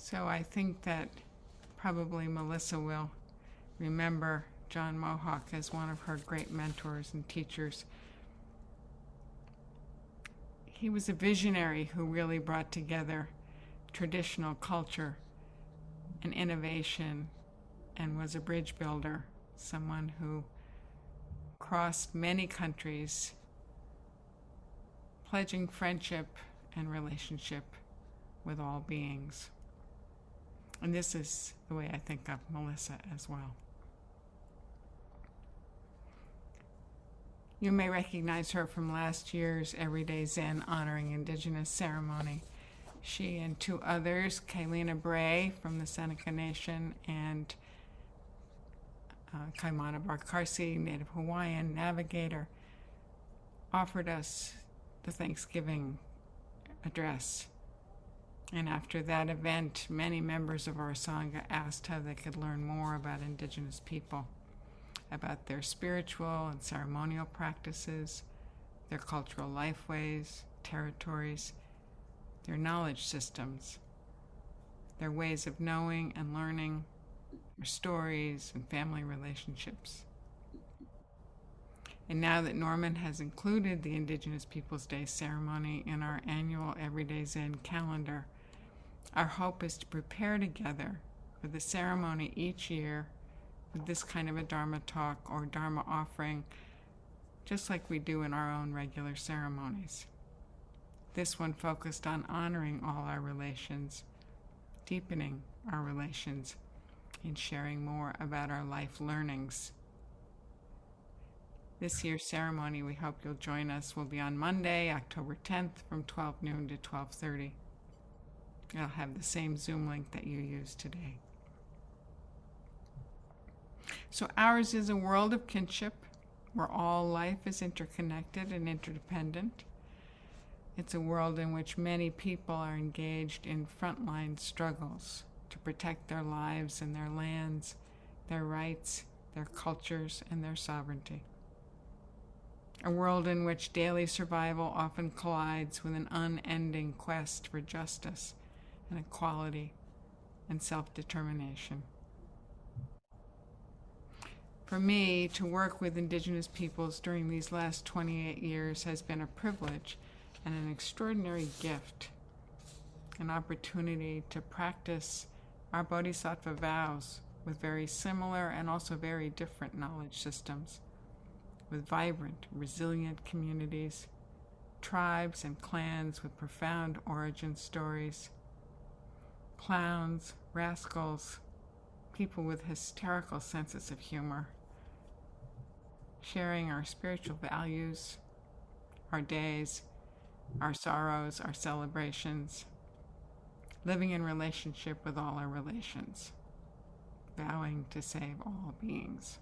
So I think that probably Melissa will remember John Mohawk as one of her great mentors and teachers. He was a visionary who really brought together traditional culture and innovation and was a bridge builder, someone who crossed many countries, pledging friendship and relationship with all beings. And this is the way I think of Melissa as well. You may recognize her from last year's Everyday Zen Honoring Indigenous ceremony. She and two others, Kailina Bray from the Seneca Nation and Kaimana Barkarsi, Native Hawaiian navigator, offered us the Thanksgiving address. And after that event, many members of our Sangha asked how they could learn more about Indigenous people, about their spiritual and ceremonial practices, their cultural lifeways, territories, their knowledge systems, their ways of knowing and learning, their stories and family relationships. And now that Norman has included the Indigenous Peoples Day ceremony in our annual Everyday Zen calendar, our hope is to prepare together for the ceremony each year with this kind of a Dharma talk or Dharma offering, just like we do in our own regular ceremonies. This one focused on honoring all our relations, deepening our relations, and sharing more about our life learnings. This year's ceremony, we hope you'll join us, will be on Monday, October 10th from 12 noon to 12:30. It'll have the same Zoom link that you used today. So ours is a world of kinship where all life is interconnected and interdependent. It's a world in which many people are engaged in frontline struggles to protect their lives and their lands, their rights, their cultures, and their sovereignty. A world in which daily survival often collides with an unending quest for justice and equality and self-determination. For me, to work with Indigenous peoples during these last 28 years has been a privilege and an extraordinary gift, an opportunity to practice our Bodhisattva vows with very similar and also very different knowledge systems, with vibrant, resilient communities, tribes and clans with profound origin stories, clowns, rascals, people with hysterical senses of humor, sharing our spiritual values, our days, our sorrows, our celebrations, living in relationship with all our relations, vowing to save all beings.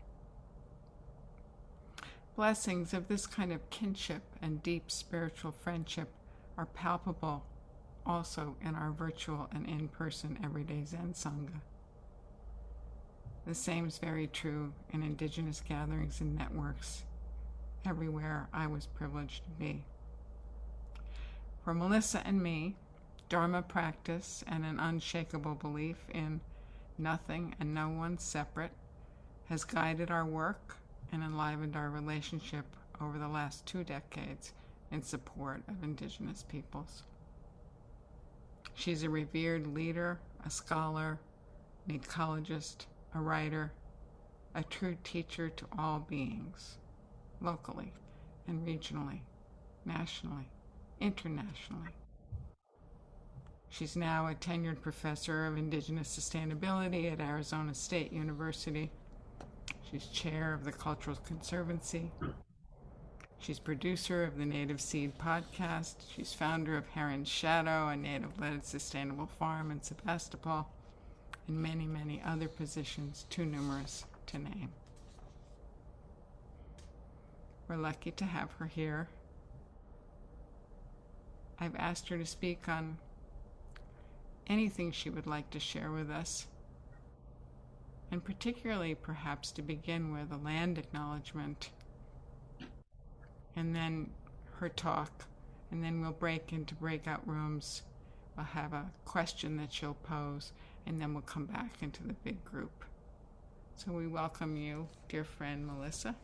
Blessings of this kind of kinship and deep spiritual friendship are palpable also in our virtual and in-person Everyday Zen Sangha. The same is very true in Indigenous gatherings and networks everywhere I was privileged to be. For Melissa and me, Dharma practice and an unshakable belief in nothing and no one separate has guided our work and enlivened our relationship over the last 2 decades in support of Indigenous peoples. She's a revered leader, a scholar, an ecologist, a writer, a true teacher to all beings, locally and regionally, nationally, internationally. She's now a tenured professor of Indigenous Sustainability at Arizona State University. She's chair of the Cultural Conservancy. She's producer of the Native Seed podcast. She's founder of Heron's Shadow, a native-led sustainable farm in Sebastopol, and many, many other positions, too numerous to name. We're lucky to have her here. I've asked her to speak on anything she would like to share with us, and particularly perhaps to begin with a land acknowledgement, and then her talk, and then we'll break into breakout rooms We'll have a question that she'll pose, and then we'll come back into the big group. So we welcome you, dear friend Melissa,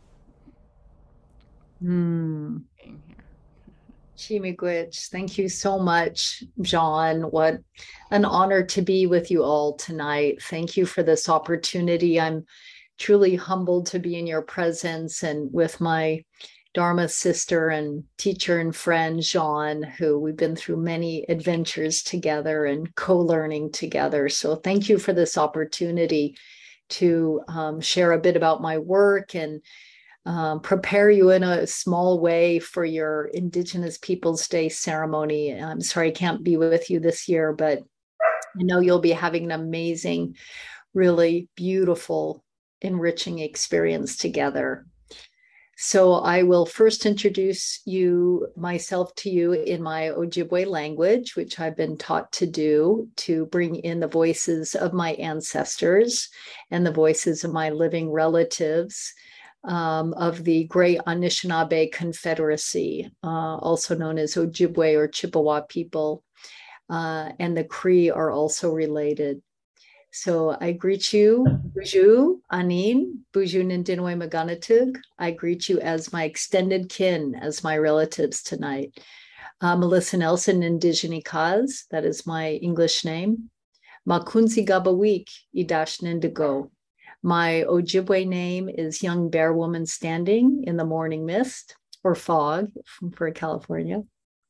being here. Chimigwich, thank you so much, John. What an honor to be with you all tonight. Thank you for this opportunity. I'm truly humbled to be in your presence and with my Dharma sister and teacher and friend, Jean, who we've been through many adventures together and co-learning together. So thank you for this opportunity to share a bit about my work and prepare you in a small way for your Indigenous Peoples Day ceremony. I'm sorry I can't be with you this year, but I know you'll be having an amazing, really beautiful, enriching experience together. So I will first introduce myself to you in my Ojibwe language, which I've been taught to do to bring in the voices of my ancestors and the voices of my living relatives of the Great Anishinaabe Confederacy, also known as Ojibwe or Chippewa people, and the Cree are also related. So I greet you, Buju, Anin, Buju Nindinwe Maganatug. I greet you as my extended kin, as my relatives tonight. Melissa Nelson, Indigene Kaz, that is my English name. Makunzi Gabawik, Idash Nindigo. My Ojibwe name is Young Bear Woman Standing in the Morning Mist or Fog for California.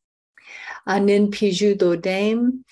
Anin Piju Dodame,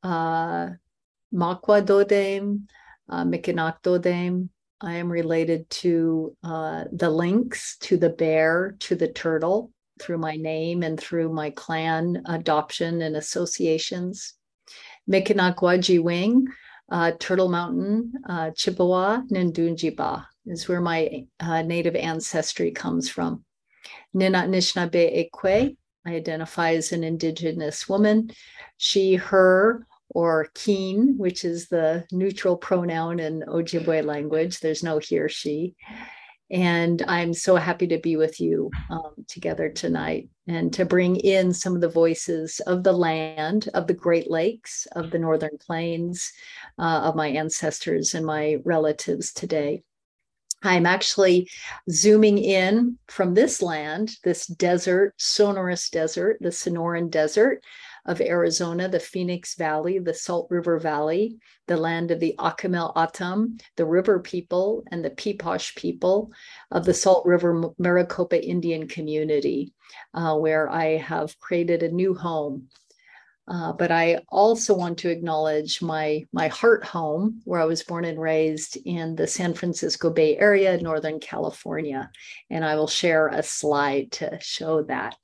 Makwa Dodame, Mikinak Dodame. I am related to the lynx, to the bear, to the turtle through my name and through my clan adoption and associations. Mikinak Wajiwing, Turtle Mountain, Chippewa, Nindunjiba is where my native ancestry comes from. Nina Nishnabé Ekwe, I identify as an Indigenous woman. She, her, or keen, which is the neutral pronoun in Ojibwe language. There's no he or she. And I'm so happy to be with you together tonight and to bring in some of the voices of the land, of the Great Lakes, of the Northern Plains, of my ancestors and my relatives today. I'm actually zooming in from this land, this desert, sonorous desert, the Sonoran Desert of Arizona, the Phoenix Valley, the Salt River Valley, the land of the Akimel Atam, the river people, and the Peeposh people of the Salt River Maricopa Indian community, where I have created a new home. But I also want to acknowledge my heart home, where I was born and raised in the San Francisco Bay Area, Northern California. And I will share a slide to show that.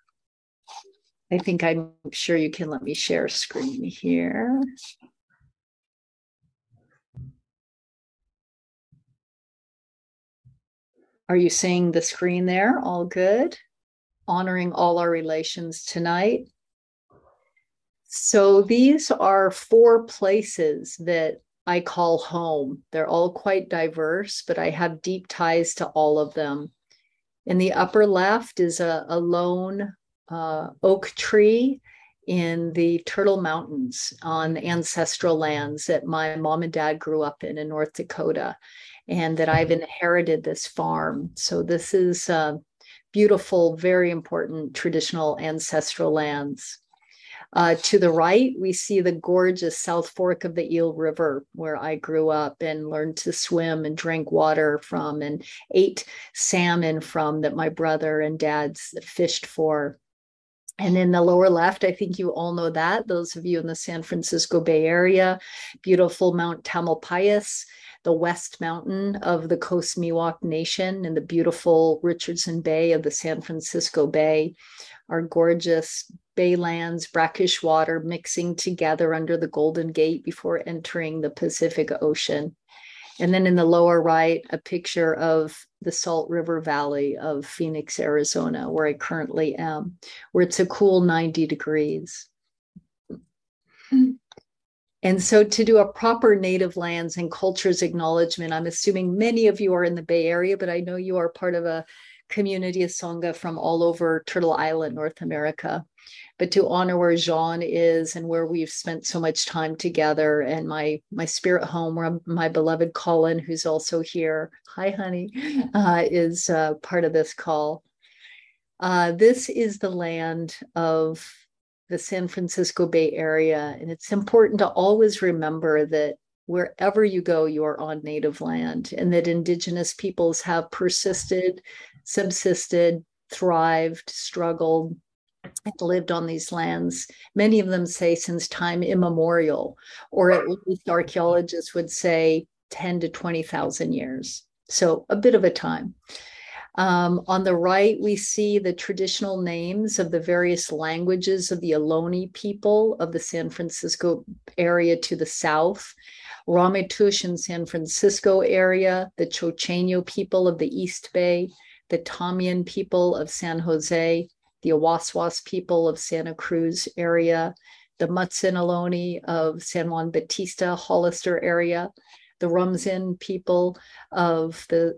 I'm sure you can let me share screen here. Are you seeing the screen there? All good? Honoring all our relations tonight. So these are 4 places that I call home. They're all quite diverse, but I have deep ties to all of them. In the upper left is a lone oak tree in the Turtle Mountains on ancestral lands that my mom and dad grew up in North Dakota, and that I've inherited this farm. So this is beautiful, very important traditional ancestral lands. To the right, we see the gorgeous South Fork of the Eel River, where I grew up and learned to swim and drank water from and ate salmon from that my brother and dad fished for. And in the lower left, I think you all know that, those of you in the San Francisco Bay Area, beautiful Mount Tamalpais, the West Mountain of the Coast Miwok Nation, and the beautiful Richardson Bay of the San Francisco Bay, our gorgeous baylands, brackish water mixing together under the Golden Gate before entering the Pacific Ocean. And then in the lower right, a picture of the Salt River Valley of Phoenix, Arizona, where I currently am, where it's a cool 90 degrees. And so to do a proper native lands and cultures acknowledgement, I'm assuming many of you are in the Bay Area, but I know you are part of a community of Sangha from all over Turtle Island, North America. But to honor where Jean is and where we've spent so much time together, and my spirit home, where my beloved Colin, who's also here, hi honey, is part of this call. This is the land of the San Francisco Bay Area, and it's important to always remember that wherever you go, you are on native land, and that Indigenous peoples have persisted, subsisted, thrived, struggled, and lived on these lands. Many of them say since time immemorial, or at least archaeologists would say 10 to 20,000 years. So a bit of a time. On the right, we see the traditional names of the various languages of the Ohlone people of the San Francisco area to the south, Ramaytush in San Francisco area, the Chochenyo people of the East Bay, the Tamian people of San Jose, the Awaswas people of Santa Cruz area, the Mutsun Ohlone of San Juan Bautista, Hollister area, the Rumzin people of the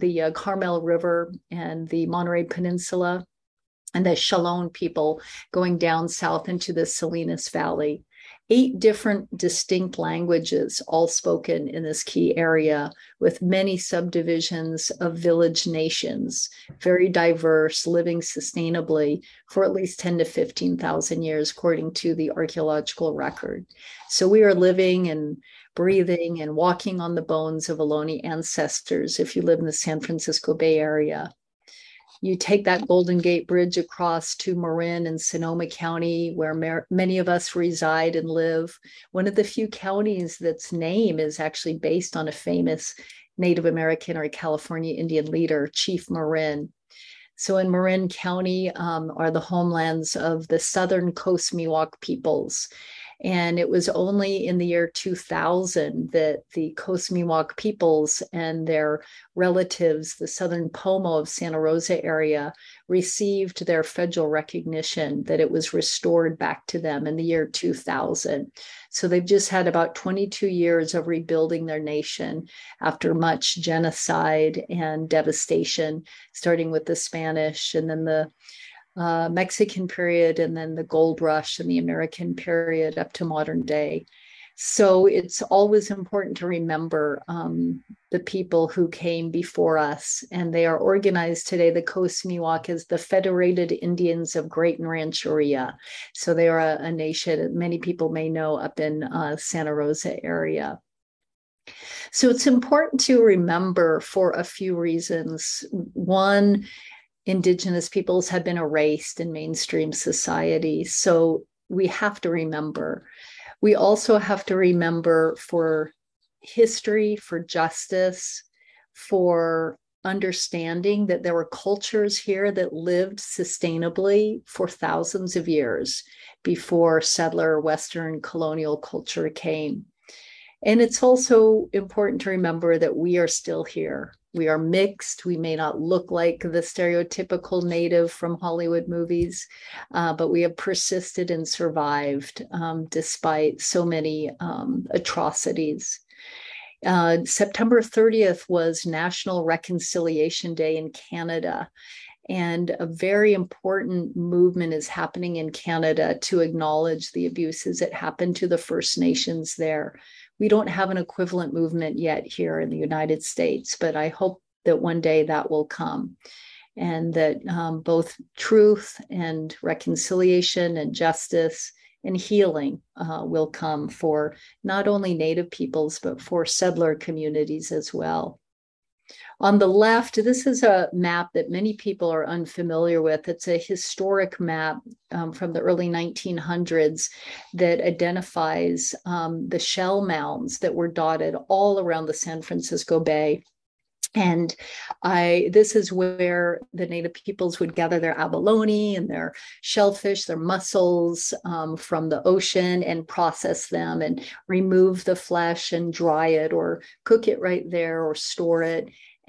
Carmel River and the Monterey Peninsula, and the Chalon people going down south into the Salinas Valley. 8 different distinct languages, all spoken in this key area, with many subdivisions of village nations, very diverse, living sustainably for at least 10 to 15,000 years, according to the archaeological record. So we are living and breathing and walking on the bones of Ohlone ancestors if you live in the San Francisco Bay Area. You take that Golden Gate Bridge across to Marin and Sonoma County, where many of us reside and live. One of the few counties that's name is actually based on a famous Native American or California Indian leader, Chief Marin. So in Marin County are the homelands of the Southern Coast Miwok peoples. And it was only in the year 2000 that the Coast Miwok peoples and their relatives, the Southern Pomo of Santa Rosa area, received their federal recognition, that it was restored back to them in the year 2000. So they've just had about 22 years of rebuilding their nation after much genocide and devastation, starting with the Spanish and then the Mexican period, and then the gold rush and the American period up to modern day. So it's always important to remember the people who came before us, and they are organized today. The Coast Miwok is the Federated Indians of Great Rancheria. So they are a nation that many people may know up in Santa Rosa area. So it's important to remember for a few reasons. One, Indigenous peoples have been erased in mainstream society. So we have to remember. We also have to remember for history, for justice, for understanding that there were cultures here that lived sustainably for thousands of years before settler Western colonial culture came. And it's also important to remember that we are still here. We are mixed. We may not look like the stereotypical native from Hollywood movies, but we have persisted and survived despite so many atrocities. September 30th was National Reconciliation Day in Canada. And a very important movement is happening in Canada to acknowledge the abuses that happened to the First Nations there. We don't have an equivalent movement yet here in the United States, but I hope that one day that will come, and that both truth and reconciliation and justice and healing will come for not only Native peoples, but for settler communities as well. On the left, this is a map that many people are unfamiliar with. It's a historic map from the early 1900s that identifies the shell mounds that were dotted all around the San Francisco Bay. And this is where the Native peoples would gather their abalone and their shellfish, their mussels from the ocean, and process them and remove the flesh and dry it or cook it right there or store it.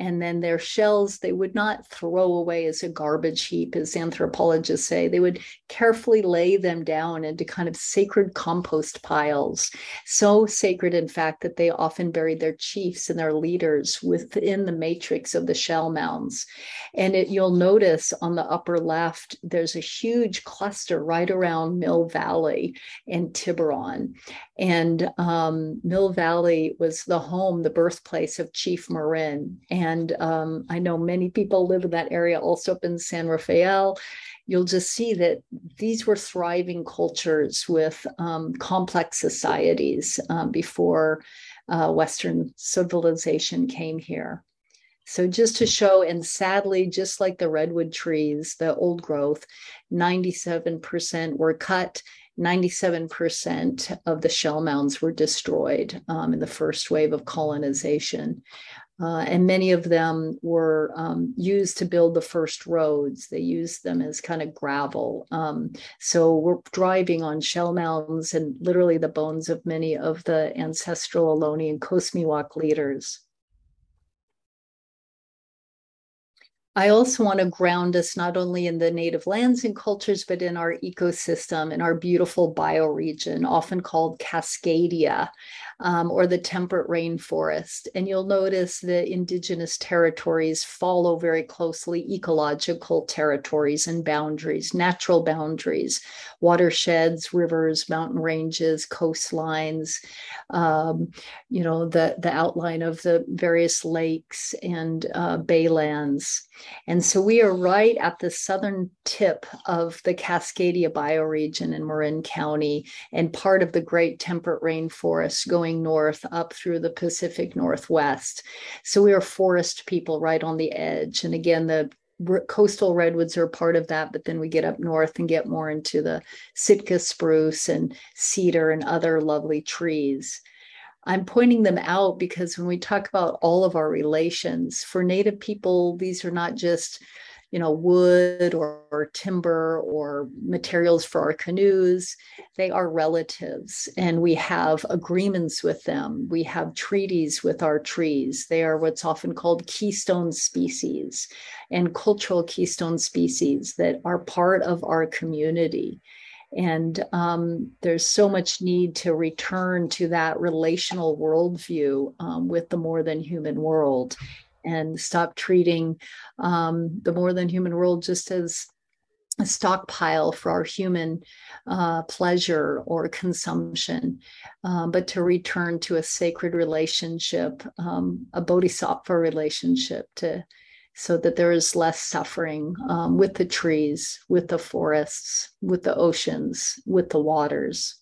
And then their shells, they would not throw away as a garbage heap, as anthropologists say. They would carefully lay them down into kind of sacred compost piles. So sacred, in fact, that they often buried their chiefs and their leaders within the matrix of the shell mounds. And you'll notice on the upper left, there's a huge cluster right around Mill Valley and Tiburon. And Mill Valley was the home, the birthplace of Chief Marin. And I know many people live in that area, also up in San Rafael. You'll just see that these were thriving cultures with complex societies before Western civilization came here. So just to show, and sadly, just like the redwood trees, the old growth, 97% were cut, 97% of the shell mounds were destroyed in the first wave of colonization. And many of them were used to build the first roads. They used them as kind of gravel. So we're driving on shell mounds and literally the bones of many of the ancestral Ohlone and Coast Miwok leaders. I also want to ground us not only in the native lands and cultures, but in our ecosystem, in our beautiful bioregion, often called Cascadia, or the temperate rainforest. And you'll notice the indigenous territories follow very closely ecological territories and boundaries, natural boundaries, watersheds, rivers, mountain ranges, coastlines, the outline of the various lakes and baylands. And so we are right at the southern tip of the Cascadia bioregion in Marin County and part of the Great Temperate Rainforest going north up through the Pacific Northwest. So we are forest people right on the edge. And again, the coastal redwoods are part of that, but then we get up north and get more into the Sitka spruce and cedar and other lovely trees. I'm pointing them out because when we talk about all of our relations, for Native people, these are not just, wood or timber or materials for our canoes. They are relatives, and we have agreements with them. We have treaties with our trees. They are what's often called keystone species and cultural keystone species that are part of our community. And there's so much need to return to that relational worldview with the more than human world and stop treating the more than human world just as a stockpile for our human pleasure or consumption, but to return to a sacred relationship, a bodhisattva relationship so that there is less suffering with the trees, with the forests, with the oceans, with the waters.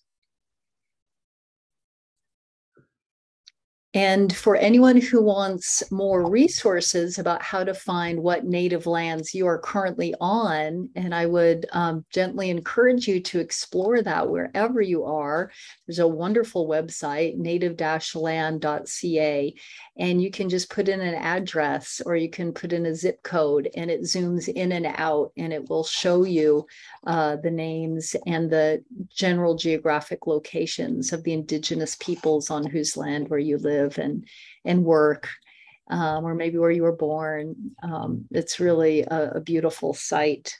And for anyone who wants more resources about how to find what native lands you are currently on, and I would gently encourage you to explore that wherever you are. There's a wonderful website, native-land.ca, and you can just put in an address or you can put in a zip code and it zooms in and out and it will show you the names and the general geographic locations of the indigenous peoples on whose land where you live and work, or maybe where you were born. It's really a beautiful site.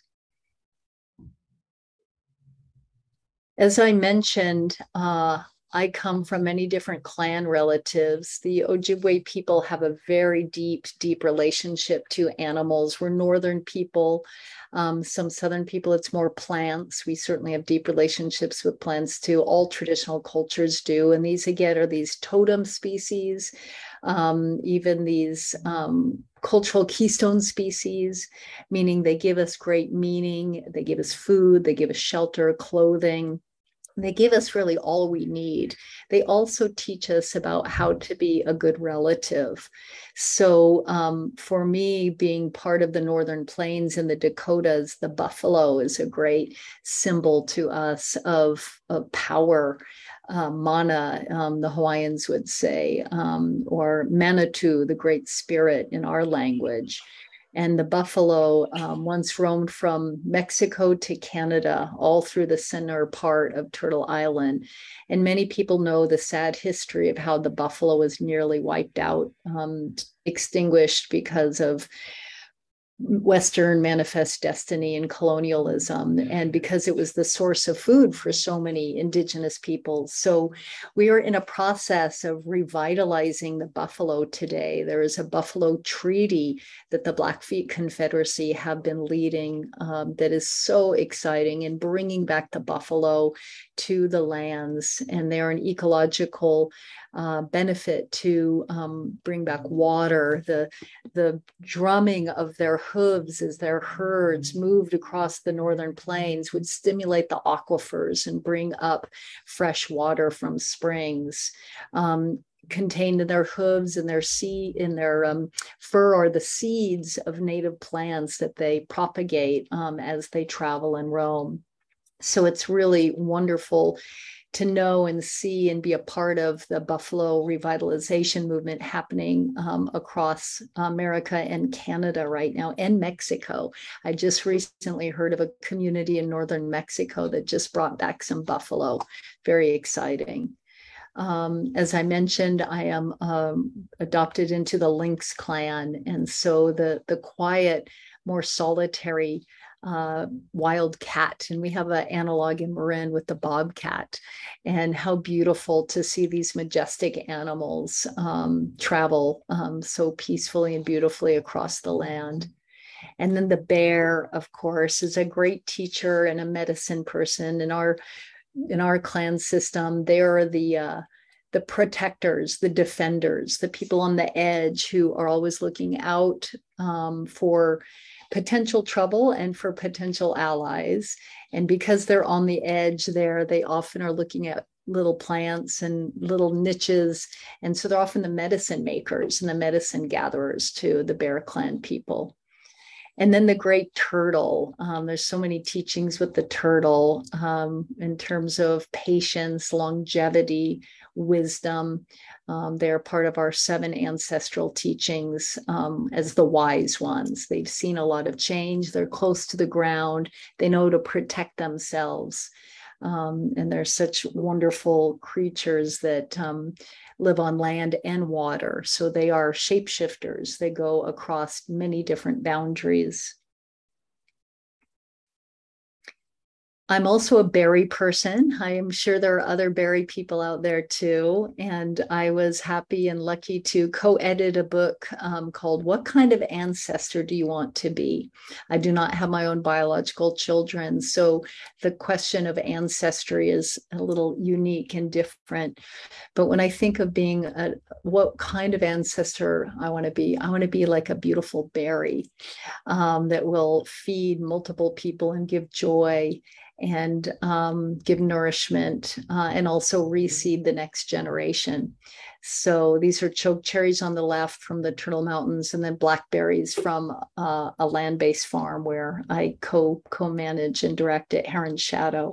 As I mentioned, I come from many different clan relatives. The Ojibwe people have a very deep, deep relationship to animals. We're northern people. Some southern people, it's more plants. We certainly have deep relationships with plants too. All traditional cultures do. And these, again, are these totem species, even these cultural keystone species, meaning they give us great meaning. They give us food, they give us shelter, clothing. They give us really all we need. They also teach us about how to be a good relative. So for me, being part of the Northern Plains in the Dakotas, the buffalo is a great symbol to us of power. Mana, the Hawaiians would say, or Manitou, the great spirit in our language. And the buffalo once roamed from Mexico to Canada, all through the center part of Turtle Island. And many people know the sad history of how the buffalo was nearly wiped out, extinguished because of Western manifest destiny and colonialism, and because it was the source of food for so many indigenous peoples. So we are in a process of revitalizing the buffalo today. There is a buffalo treaty that the Blackfeet Confederacy have been leading, that is so exciting in bringing back the buffalo to the lands. And they're an ecological benefit to bring back water, the drumming of their hooves as their herds moved across the northern plains would stimulate the aquifers and bring up fresh water from springs. Contained in their hooves and their fur are the seeds of native plants that they propagate as they travel and roam. So it's really wonderful to know and see and be a part of the buffalo revitalization movement happening across America and Canada right now, and Mexico. I just recently heard of a community in northern Mexico that just brought back some buffalo. Very exciting. As I mentioned, I am adopted into the Lynx clan, and so the quiet, more solitary wild cat, and we have an analog in Marin with the bobcat, and how beautiful to see these majestic animals travel so peacefully and beautifully across the land. And then the bear, of course, is a great teacher and a medicine person. In our clan system, they are the protectors, the defenders, the people on the edge who are always looking out for potential trouble and for potential allies. And because they're on the edge there, they often are looking at little plants and little niches. And so they're often the medicine makers and the medicine gatherers too, the Bear Clan people. And then the great turtle. There's so many teachings with the turtle in terms of patience, longevity, wisdom. They're part of our 7 ancestral teachings as the wise ones. They've seen a lot of change. They're close to the ground. They know to protect themselves. And they're such wonderful creatures that live on land and water. So they are shapeshifters. They go across many different boundaries. I'm also a berry person. I am sure there are other berry people out there too. And I was happy and lucky to co-edit a book called What Kind of Ancestor Do You Want to Be? I do not have my own biological children, so the question of ancestry is a little unique and different. But when I think of being what kind of ancestor I want to be like a beautiful berry that will feed multiple people and give joy and give nourishment and also reseed the next generation. So these are choke cherries on the left from the Turtle Mountains, and then blackberries from a land-based farm where I co-manage and direct at Heron Shadow.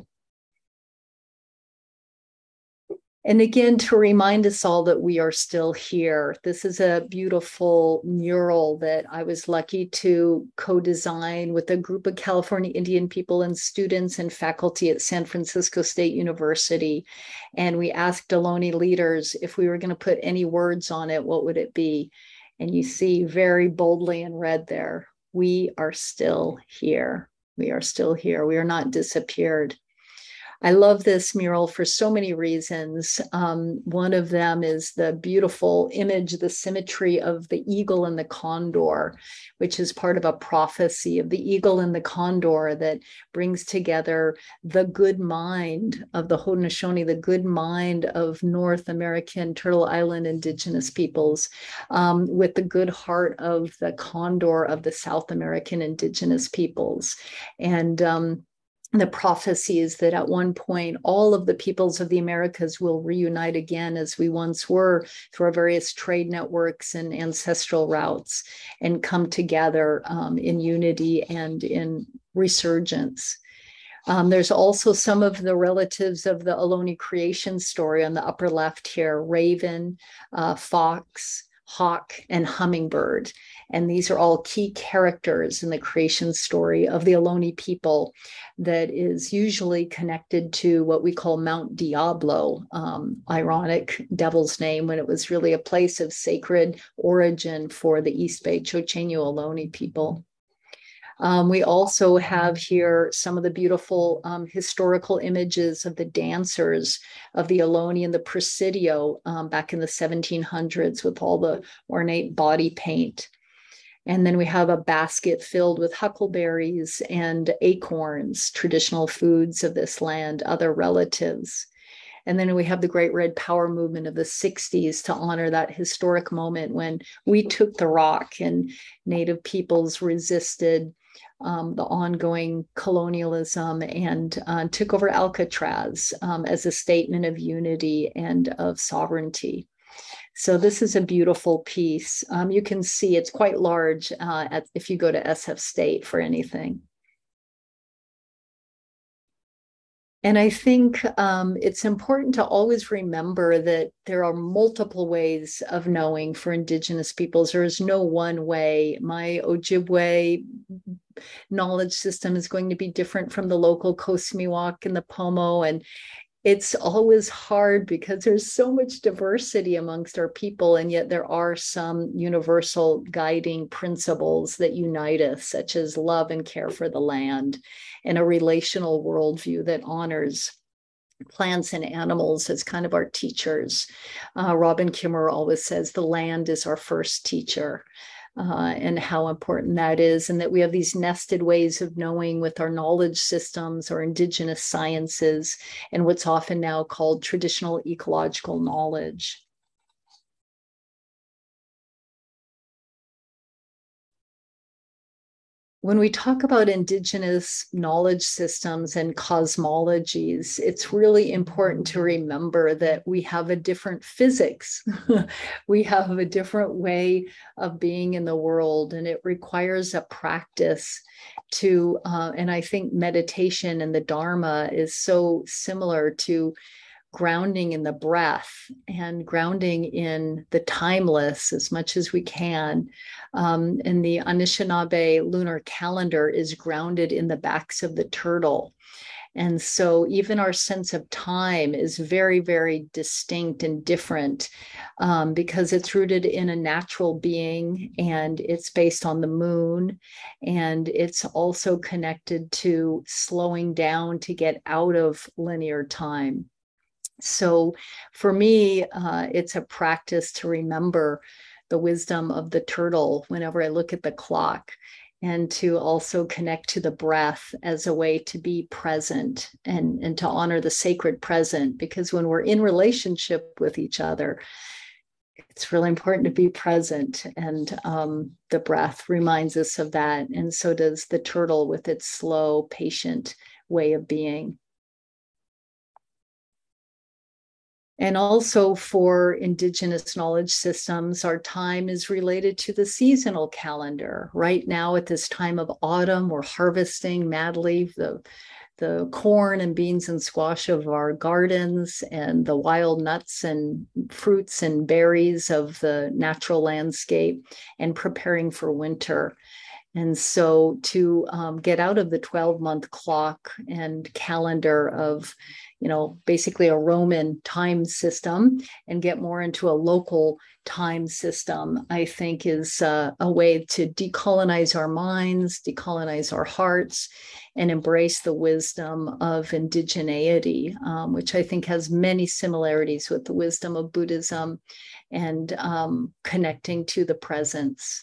And again, to remind us all that we are still here. This is a beautiful mural that I was lucky to co-design with a group of California Indian people and students and faculty at San Francisco State University. And we asked Ohlone leaders if we were going to put any words on it, what would it be? And you see very boldly in red there, we are still here. We are still here. We are not disappeared. I love this mural for so many reasons. One of them is the beautiful image, the symmetry of the eagle and the condor, which is part of a prophecy of the eagle and the condor that brings together the good mind of the Haudenosaunee, the good mind of North American Turtle Island indigenous peoples, with the good heart of the condor of the South American indigenous peoples. And the prophecy is that at one point, all of the peoples of the Americas will reunite again as we once were through our various trade networks and ancestral routes and come together in unity and in resurgence. There's also some of the relatives of the Ohlone creation story on the upper left here, raven, fox, hawk, and hummingbird. And these are all key characters in the creation story of the Ohlone people that is usually connected to what we call Mount Diablo, ironic devil's name, when it was really a place of sacred origin for the East Bay Chochenyo Ohlone people. We also have here some of the beautiful historical images of the dancers of the Ohlone and the Presidio back in the 1700s with all the ornate body paint. And then we have a basket filled with huckleberries and acorns, traditional foods of this land, other relatives. And then we have the Great Red Power movement of the 60s to honor that historic moment when we took the rock and Native peoples resisted the ongoing colonialism and took over Alcatraz as a statement of unity and of sovereignty. So this is a beautiful piece. You can see it's quite large if you go to SF State for anything. And I think it's important to always remember that there are multiple ways of knowing for Indigenous peoples. There is no one way. My Ojibwe knowledge system is going to be different from the local Coast Miwok and the Pomo. And it's always hard because there's so much diversity amongst our people, and yet there are some universal guiding principles that unite us, such as love and care for the land and a relational worldview that honors plants and animals as kind of our teachers. Robin Kimmerer always says the land is our first teacher. And how important that is, and that we have these nested ways of knowing with our knowledge systems or Indigenous sciences and what's often now called traditional ecological knowledge. When we talk about Indigenous knowledge systems and cosmologies, it's really important to remember that we have a different physics. We have a different way of being in the world, and it requires a practice to, and I think meditation and the Dharma is so similar to grounding in the breath and grounding in the timeless as much as we can. And the Anishinaabe lunar calendar is grounded in the backs of the turtle. And so even our sense of time is very, very distinct and different because it's rooted in a natural being, and it's based on the moon. And it's also connected to slowing down to get out of linear time. So for me, it's a practice to remember the wisdom of the turtle whenever I look at the clock, and to also connect to the breath as a way to be present and to honor the sacred present. Because when we're in relationship with each other, it's really important to be present. And the breath reminds us of that. And so does the turtle with its slow, patient way of being. And also for Indigenous knowledge systems, our time is related to the seasonal calendar. Right now, at this time of autumn, we're harvesting madly the corn and beans and squash of our gardens and the wild nuts and fruits and berries of the natural landscape, and preparing for winter. And so to get out of the 12-month clock and calendar of, basically a Roman time system and get more into a local time system, I think is a way to decolonize our minds, decolonize our hearts, and embrace the wisdom of indigeneity, which I think has many similarities with the wisdom of Buddhism and connecting to the presence.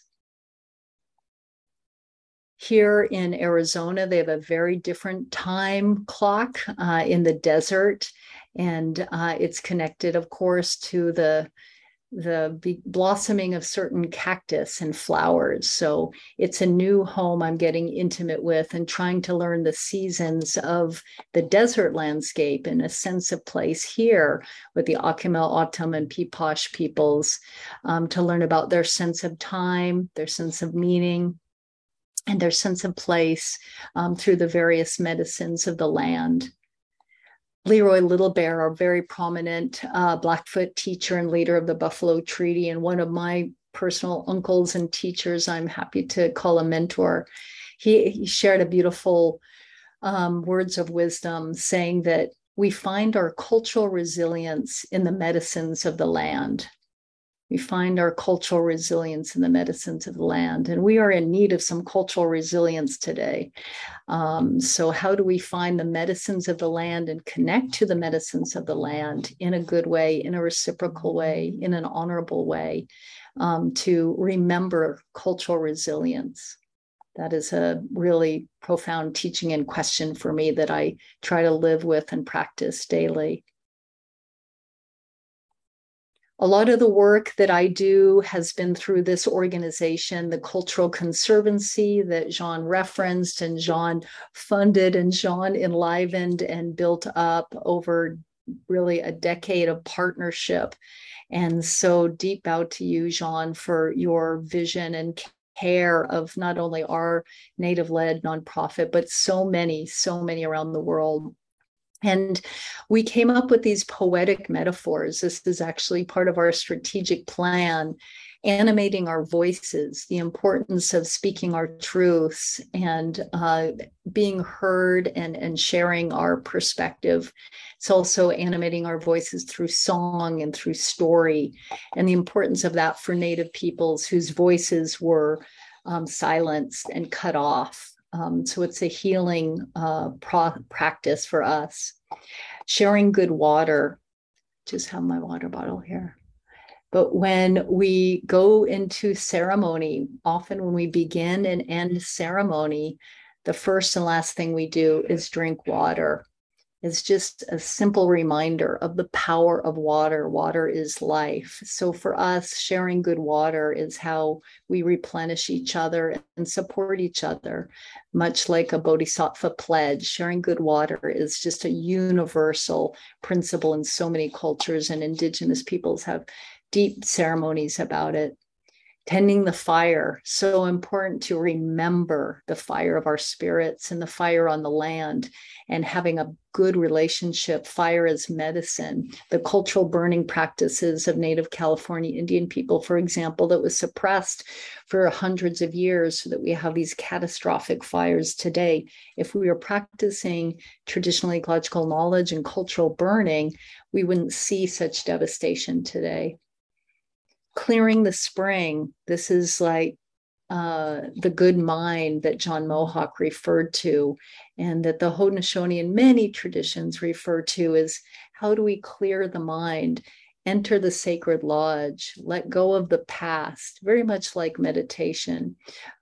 Here in Arizona, they have a very different time clock in the desert, and it's connected, of course, to the blossoming of certain cactus and flowers. So it's a new home I'm getting intimate with and trying to learn the seasons of the desert landscape in a sense of place here with the Akimel O'odham and Peepash peoples to learn about their sense of time, their sense of meaning, and their sense of place through the various medicines of the land. Leroy Little Bear, our very prominent Blackfoot teacher and leader of the Buffalo Treaty, and one of my personal uncles and teachers, I'm happy to call a mentor. He shared a beautiful words of wisdom saying that we find our cultural resilience in the medicines of the land. We find our cultural resilience in the medicines of the land, and we are in need of some cultural resilience today. So how do we find the medicines of the land and connect to the medicines of the land in a good way, in a reciprocal way, in an honorable way, to remember cultural resilience? That is a really profound teaching and question for me that I try to live with and practice daily. A lot of the work that I do has been through this organization, the Cultural Conservancy that Jean referenced and Jean funded and Jean enlivened and built up over really a decade of partnership. And so deep bow to you, Jean, for your vision and care of not only our Native-led nonprofit, but so many around the world. And we came up with these poetic metaphors. This is actually part of our strategic plan, animating our voices, the importance of speaking our truths and being heard and sharing our perspective. It's also animating our voices through song and through story, and the importance of that for Native peoples whose voices were silenced and cut off. So it's a healing practice for us. Sharing good water. Just have my water bottle here. But when we go into ceremony, often when we begin and end ceremony, the first and last thing we do is drink water. It's just a simple reminder of the power of water. Water is life. So for us, sharing good water is how we replenish each other and support each other, much like a Bodhisattva pledge. Sharing good water is just a universal principle in so many cultures, and Indigenous peoples have deep ceremonies about it. Tending the fire, so important to remember the fire of our spirits and the fire on the land, and having a good relationship. Fire is medicine. The cultural burning practices of Native California Indian people, for example, that was suppressed for hundreds of years so that we have these catastrophic fires today. If we were practicing traditional ecological knowledge and cultural burning, we wouldn't see such devastation today. Clearing the spring. This is like the good mind that John Mohawk referred to, and that the Haudenosaunee in many traditions refer to as how do we clear the mind, enter the sacred lodge, let go of the past, very much like meditation,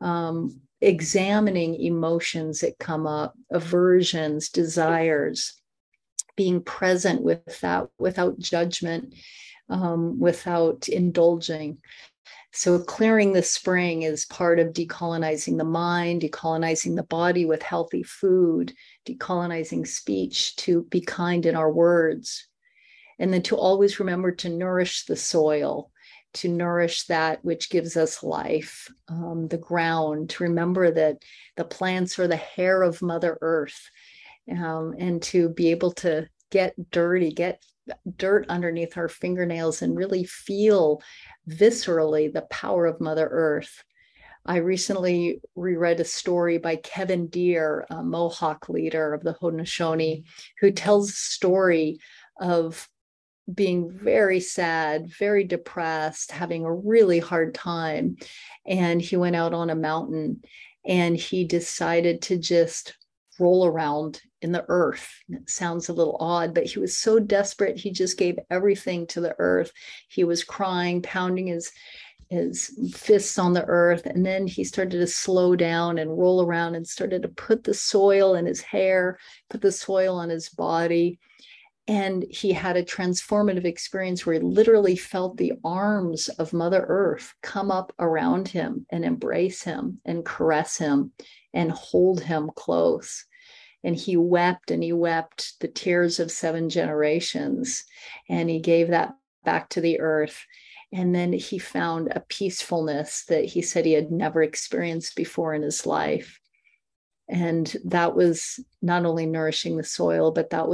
examining emotions that come up, aversions, desires, being present with that without judgment, without indulging. So clearing the spring is part of decolonizing the mind, decolonizing the body with healthy food, decolonizing speech, to be kind in our words, and then to always remember to nourish the soil, to nourish that which gives us life, the ground, to remember that the plants are the hair of Mother Earth, and to be able to get dirty, get dirt underneath our fingernails and really feel viscerally the power of Mother Earth. I recently reread a story by Kevin Deere, a Mohawk leader of the Haudenosaunee, who tells a story of being very sad, very depressed, having a really hard time. And he went out on a mountain and he decided to just roll around in the earth. It sounds a little odd, but he was so desperate. He just gave everything to the earth. He was crying, pounding his fists on the earth. And then he started to slow down and roll around and started to put the soil in his hair, put the soil on his body. And he had a transformative experience where he literally felt the arms of Mother Earth come up around him and embrace him and caress him and hold him close. And he wept the tears of 7 generations. And he gave that back to the earth. And then he found a peacefulness that he said he had never experienced before in his life. And that was not only nourishing the soil, but that was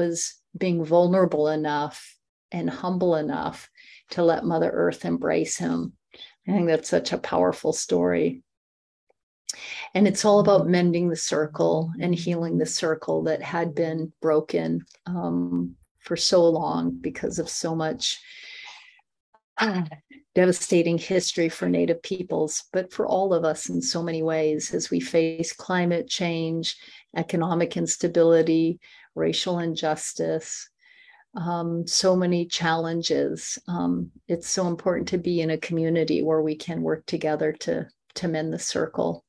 being vulnerable enough and humble enough to let Mother Earth embrace him. I think that's such a powerful story. And it's all about mending the circle and healing the circle that had been broken for so long because of so much devastating history for Native peoples, but for all of us in so many ways as we face climate change, economic instability, racial injustice, so many challenges. It's so important to be in a community where we can work together to mend the circle.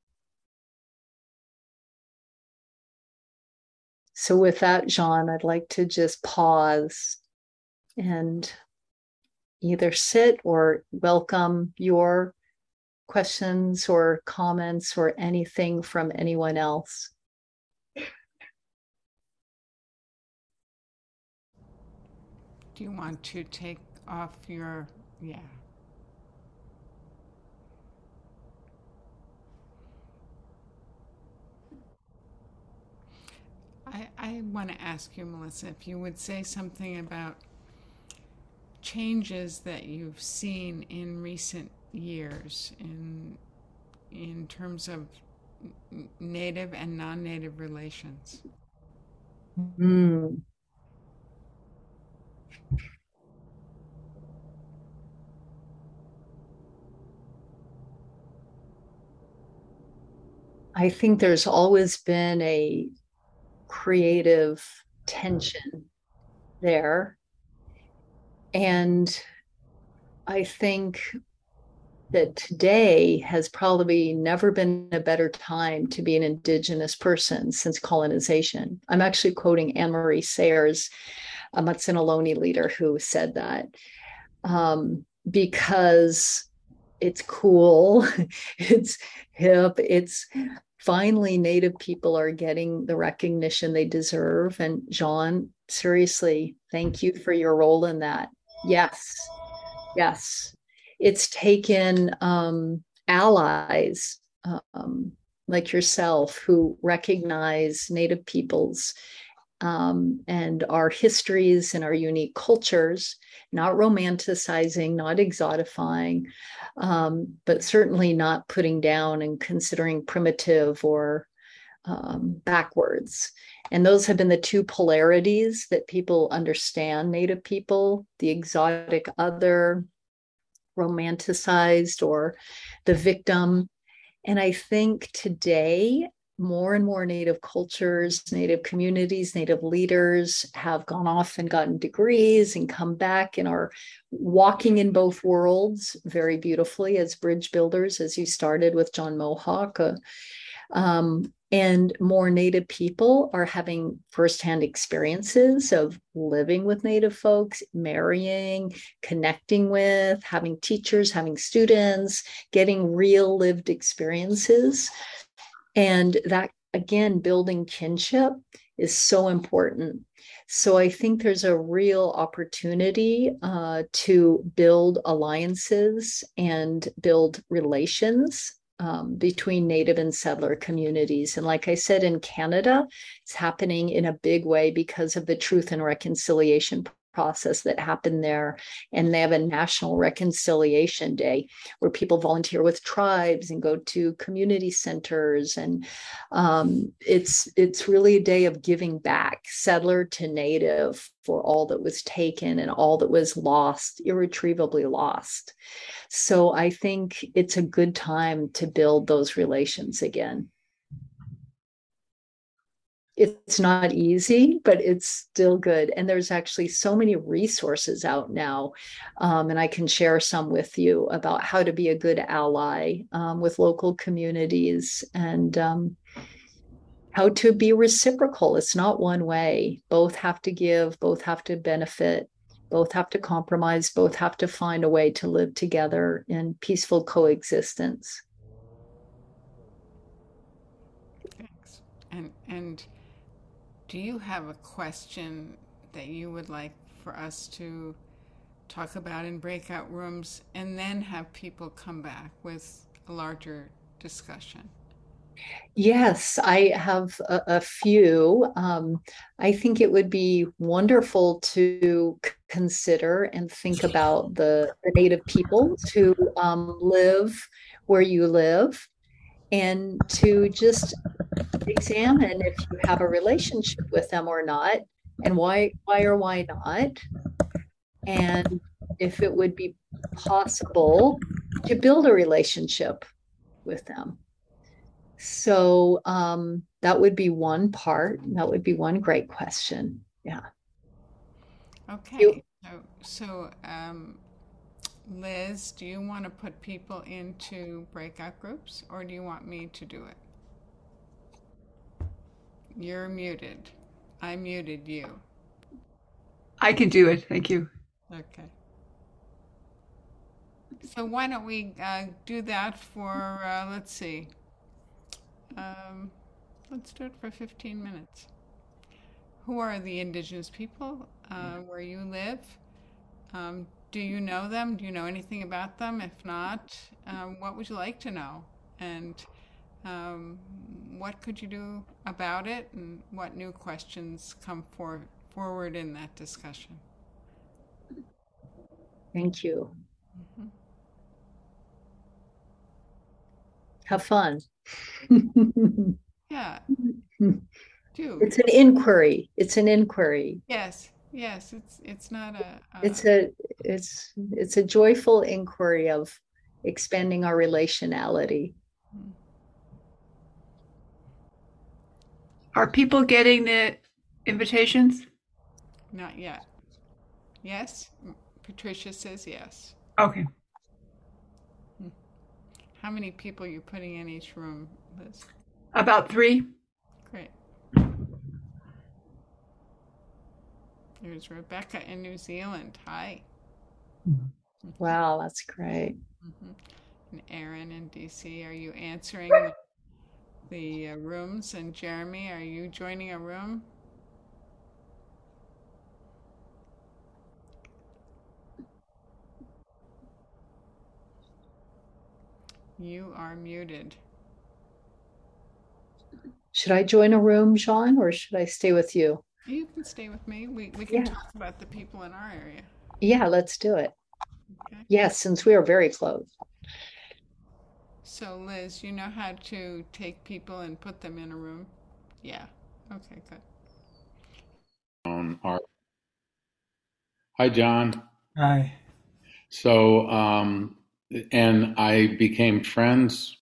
So with that, Jean, I'd like to just pause and either sit or welcome your questions or comments or anything from anyone else. Do you want to take off your, yeah. I want to ask you, Melissa, if you would say something about changes that you've seen in recent years in terms of native and non-native relations. Mm. I think there's always been a creative tension there. And I think that today has probably never been a better time to be an Indigenous person since colonization. I'm actually quoting Anne Marie Sayers, a Mutsun Ohlone leader, who said that because it's cool, it's hip, it's finally Native people are getting the recognition they deserve. And Jean, seriously, thank you for your role in that. Yes, yes. It's taken allies like yourself who recognize Native peoples and our histories and our unique cultures, not romanticizing, not exotifying, but certainly not putting down and considering primitive or backwards. And those have been the two polarities that people understand Native people, the exotic other, romanticized, or the victim. And I think today, more and more Native cultures, Native communities, Native leaders have gone off and gotten degrees and come back and are walking in both worlds very beautifully as bridge builders, as you started with John Mohawk. And more Native people are having firsthand experiences of living with Native folks, marrying, connecting with, having teachers, having students, getting real lived experiences. And that, again, building kinship is so important. So I think there's a real opportunity to build alliances and build relations between Native and settler communities. And like I said, in Canada, it's happening in a big way because of the Truth and Reconciliation process that happened there. And they have a National Reconciliation Day where people volunteer with tribes and go to community centers. And it's really a day of giving back, settler to Native, for all that was taken and all that was lost, irretrievably lost. So I think it's a good time to build those relations again. It's not easy, but it's still good. And there's actually so many resources out now. And I can share some with you about how to be a good ally with local communities and how to be reciprocal. It's not one way. Both have to give, both have to benefit, both have to compromise, both have to find a way to live together in peaceful coexistence. Thanks. And do you have a question that you would like for us to talk about in breakout rooms and then have people come back with a larger discussion? Yes, I have a few. I think it would be wonderful to consider and think about the native peoples who live where you live, and to just examine if you have a relationship with them or not, and why or why not, and if it would be possible to build a relationship with them. So that would be one part. That would be one great question. Yeah. You, Okay. Liz, do you want to put people into breakout groups or do you want me to do it? You're muted. I muted you. I can do it. Thank you. Okay. So why don't we do that for, let's see, um, let's do it for 15 minutes. Who are the indigenous people where you live? Do you know them? Do you know anything about them? If not, what would you like to know? And um, what could you do about it? And what new questions come forward in that discussion? thank you. Mhm. Have fun. Yeah, do. It's an inquiry. It's an inquiry. Yes, yes. It's not It's a it's a joyful inquiry of expanding our relationality. Are people getting the invitations? not yet. Yes, Patricia says yes. Okay. How many people are you putting in each room, Liz? About 3. Great. There's Rebecca in New Zealand. Hi. Wow, that's great. Mhm. And Erin in DC. Are you answering the rooms? And Jeremy, are you joining a room? You are muted. Should I join a room, Jean, or should I stay with you? You can stay with me. We can Yeah. talk about the people in our area. Yeah, let's do it. Okay. Yes, since we are very close. So, Liz, you know how to take people and put them in a room? Yeah. Okay, good. On our Hi, John. Hi. So, and I became friends